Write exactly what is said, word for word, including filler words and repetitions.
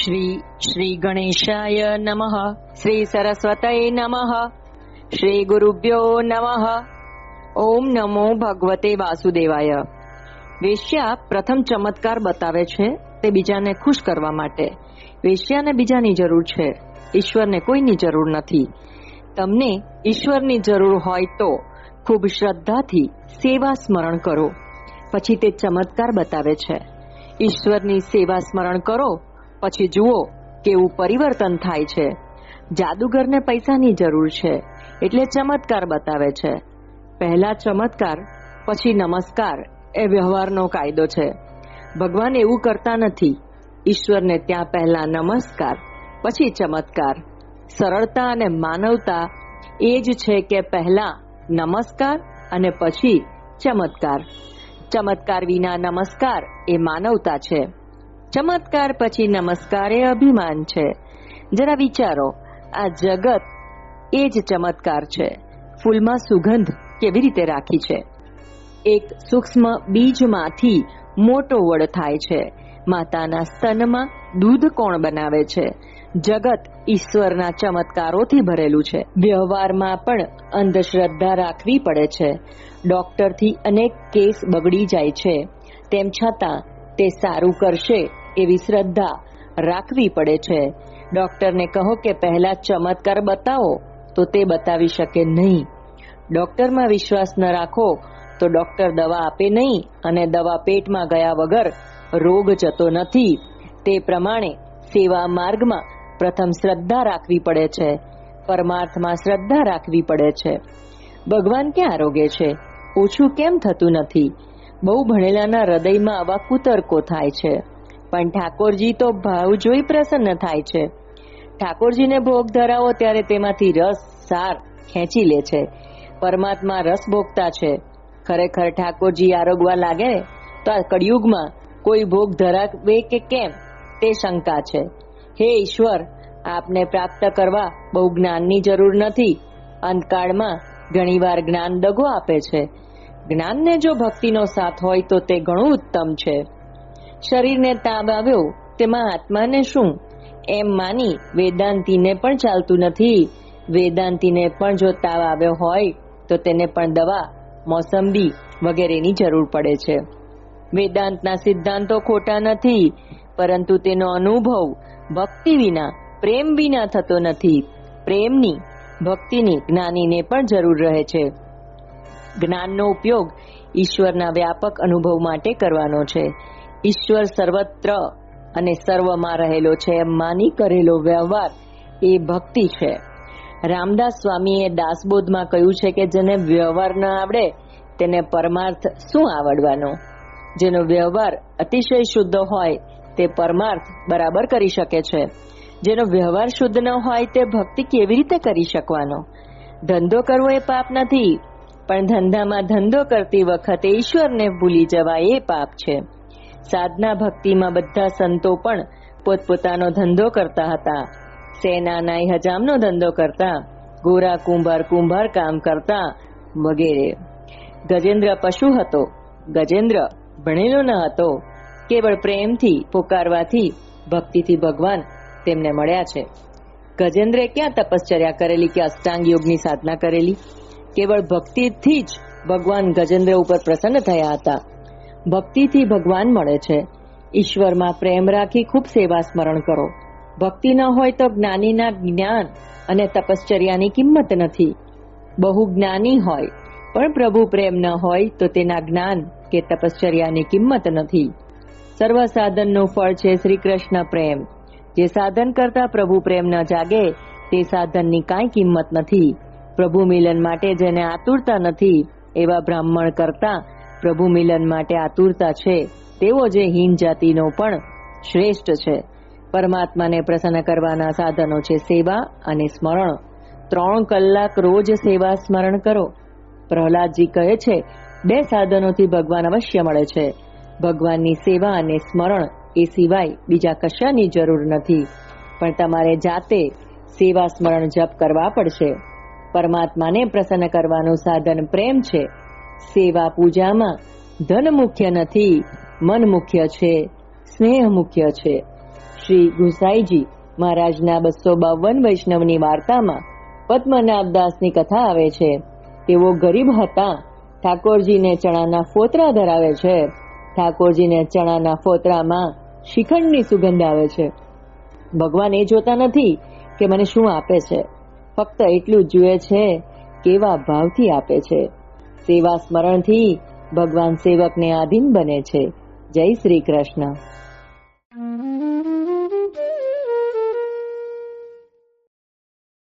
શ્રી શ્રી ગણેશાય નમઃ. શ્રી સરસ્વતય નમઃ. શ્રી ગુરુભ્યો નમઃ. ઓમ નમો ભગવતે વાસુદેવાય. વેશ્યા પ્રથમ ચમત્કાર બતાવે છે તે બીજાને ખુશ કરવા માટે. વેશ્યાને બીજાની જરૂર છે, ઈશ્વરને કોઈની જરૂર નથી. તમને ઈશ્વરની જરૂર હોય તો ખૂબ શ્રદ્ધાથી સેવા સ્મરણ કરો, પછી તે ચમત્કાર બતાવે છે. ઈશ્વરની સેવા સ્મરણ કરો, પછી જુઓ કેવું પરિવર્તન થાય છે. જાદુગરને પૈસાની જરૂર છે એટલે ચમત્કાર બતાવે છે. પહેલા ચમત્કાર પછી નમસ્કાર એ વ્યવહારનો કાયદો છે. ભગવાન એવું કરતા નથી. ઈશ્વરને ત્યાં પહેલા નમસ્કાર પછી ચમત્કાર. સરળતા અને માનવતા એ જ છે કે પહેલા નમસ્કાર અને પછી ચમત્કાર. ચમત્કાર વિના નમસ્કાર એ માનવતા છે. ચમત્કાર પછી નમસ્કાર એ અભિમાન છે. જરા વિચારો, આ જગત એ જ ચમત્કાર છે. ફૂલમાં સુગંધ કેવી રીતે રાખી છે? એક સૂક્ષ્મ બીજમાંથી મોટો વડ થાય છે. માતાના સ્તનમાં દૂધ કોણ બનાવે છે? જગત ઈશ્વરના ચમત્કારોથી ભરેલું છે. વ્યવહારમાં પણ અંધશ્રદ્ધા રાખવી પડે છે. ડોક્ટરથી અનેક કેસ બગડી જાય છે, તેમ છતાં તે સારું કરશે એવી શ્રદ્ધા રાખવી પડે છે. ડોક્ટરને કહો કે પહેલા ચમત્કાર બતાવો તો તે બતાવી શકે નહીં. ડોક્ટરમાં વિશ્વાસ ન રાખો તો ડોક્ટર દવા આપે નહીં, અને દવા પેટમાં ગયા વગર રોગ જતો નથી. તે પ્રમાણે સેવા માર્ગમાં પ્રથમ શ્રદ્ધા રાખવી પડે છે. પરમાર્થમાં શ્રદ્ધા રાખવી પડે છે. ભગવાન ક્યાં આરોગ્ય છે? ઓછું કેમ થતું નથી? બહુ ભણેલાના હૃદયમાં આવા કુતર્કો થાય છે, પણ ઠાકોરજી તો ભાવ જોઈ પ્રસન્ન થાય છે. ઠાકોરજીને ભોગ ધરાવો ત્યારે તેમાંથી રસ સાર ખેંચી લે છે. પરમાત્મા રસ ભોગતા છે. ખરેખર ઠાકોરજી આરોગવા લાગે તો આ કળિયુગમાં કોઈ ભોગ ધરાવે કે કેમ તે શંકા છે. હે ઈશ્વર, આપને પ્રાપ્ત કરવા બહુ જ્ઞાનની જરૂર નથી. અંતકાળમાં ઘણીવાર જ્ઞાન દગો આપે છે. જ્ઞાનને જો ભક્તિનો સાથ હોય તો તે ઘણું ઉત્તમ છે. શરીરને તાવ આવ્યો તેમાં આત્માને શું એમ માની વેદાંતીને પણ ચાલતું નથી. વેદાંતીને પણ જો તાવ આવ્યો હોય તો તેને પણ દવા, મોસંબી વગેરેની જરૂર પડે છે. વેદાંતના સિદ્ધાંતો ખોટા નથી, પરંતુ તેનો અનુભવ ભક્તિ વિના, પ્રેમ વિના થતો નથી. પ્રેમની, ભક્તિની જ્ઞાનીને પણ જરૂર રહે છે. જ્ઞાનનો ઉપયોગ ઈશ્વરના વ્યાપક અનુભવ માટે કરવાનો છે. ઈશ્વર સર્વત્ર અને સર્વમાં રહેલો છે એમ માની કરેલો વ્યવહાર એ ભક્તિ છે. રામદાસ સ્વામીએ દાસબોધમાં કહ્યું છે કે જેને વ્યવહાર ન આવડે તેને પરમાર્થ શું આવડવાનો? જેનો વ્યવહાર અતિશય શુદ્ધ હોય તે પરમાર્થ બરાબર કરી શકે છે. જેનો વ્યવહાર શુદ્ધ ન હોય તે ભક્તિ કેવી રીતે કરી શકવાનો? ધંધો કરવો એ પાપ નથી, પણ ધંધામાં ધંધો કરતી વખતે ઈશ્વરને ભૂલી જવા એ પાપ છે. સાધના ભક્તિમાં બધા સંતો પણ પોતપોતાનો ધંધો કરતા હતા. સેના નાઈ હજામનો ધંધો કરતા, ગોરા કુંભાર કુંભાર કામ કરતા વગેરે. ગજેન્દ્ર પશુ હતો. ગજેન્દ્ર ભણેલો ન હતો. કેવળ પ્રેમથી પોકારવાથી, ભક્તિથી ભગવાન તેમને મળ્યા છે. ગજેન્દ્રે ક્યાં તપશ્ચર્યા કરેલી કે અષ્ટાંગ યોગની સાધના કરેલી? કેવળ ભક્તિથી જ ભગવાન ગજેન્દ્ર ઉપર પ્રસન્ન થયા હતા. ભક્તિથી ભગવાન મળે છે. ઈશ્વરમાં પ્રેમ રાખી ખૂબ સેવા સ્મરણ કરો. ભક્તિ ન હોય તો જ્ઞાનીના જ્ઞાન અને તપશ્ચર્યાની કિંમત નથી. બહુ જ્ઞાની હોય પણ પ્રભુ પ્રેમ ન હોય તો તેના જ્ઞાન કે તપશ્ચર્યાની કિંમત નથી. સર્વ સાધનનું ફળ છે શ્રી કૃષ્ણ પ્રેમ. જે સાધન કરતા પ્રભુ પ્રેમ ન જાગે તે સાધનની કાંઈ કિંમત નથી. પ્રભુ મિલન માટે જેને આતુરતા નથી એવા બ્રાહ્મણ કરતા પ્રભુ મિલન માટે આતુરતા છે તેવો જે હીન જાતિનો પણ શ્રેષ્ઠ છે. પરમાત્માને પ્રસન્ન કરવાના સાધનો છે સેવા અને સ્મરણ. ત્રણ કલાક રોજ સેવા સ્મરણ કરો. પ્રહલાદજી કહે છે બે સાધનોથી ભગવાન અવશ્ય મળે છે. ભગવાનની સેવા અને સ્મરણ એ સિવાય બીજા કશાની જરૂર નથી. પણ તમારે જાતે સેવા સ્મરણ જપ કરવા પડશે. પરમાત્માને પ્રસન્ન કરવાનું સાધન પ્રેમ છે. સેવા પૂજામાં ધન મુખ્ય નથી, મન મુખ્ય છે, સ્નેહ મુખ્ય છે. શ્રી ગુસાઈજી મહારાજના બસો બાવન વૈષ્ણવની વાર્તામાં પદ્મનાભદાસની કથા આવે છે. તેઓ ગરીબ હતા. ઠાકોરજીને ચણાના ફોતરા ધરાવે છે. ઠાકોરજીને ચણાના ફોતરામાં શ્રીખંડની સુગંધ આવે છે. ભગવાન એ જોતા નથી કે મને શું આપે છે, ફક્ત એટલું જ જુએ છે કેવા ભાવથી આપે છે. સેવા સ્મરણથી ભગવાન સેવકને આધીન બને છે. જય શ્રી કૃષ્ણ.